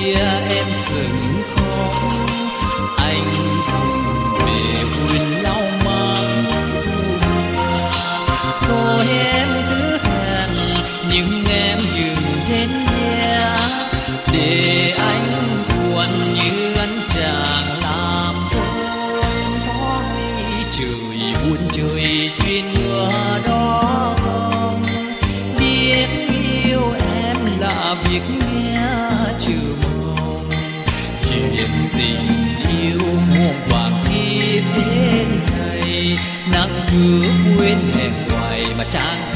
khuya em dừng khóc, anh cùng về vườn lau măng thu mùa. Thôi em cứ hẹn nhưng em đừng đến nhé, để anh buồn như anh chàng làm thơ. Nói trời buồn trời duyên mưa đó không, biết yêu em là việc nghe trừ mong. Chuyện tình yêu muôn vàng kiếp đến này, nắng cứ quên hẹn hoài mà chẳng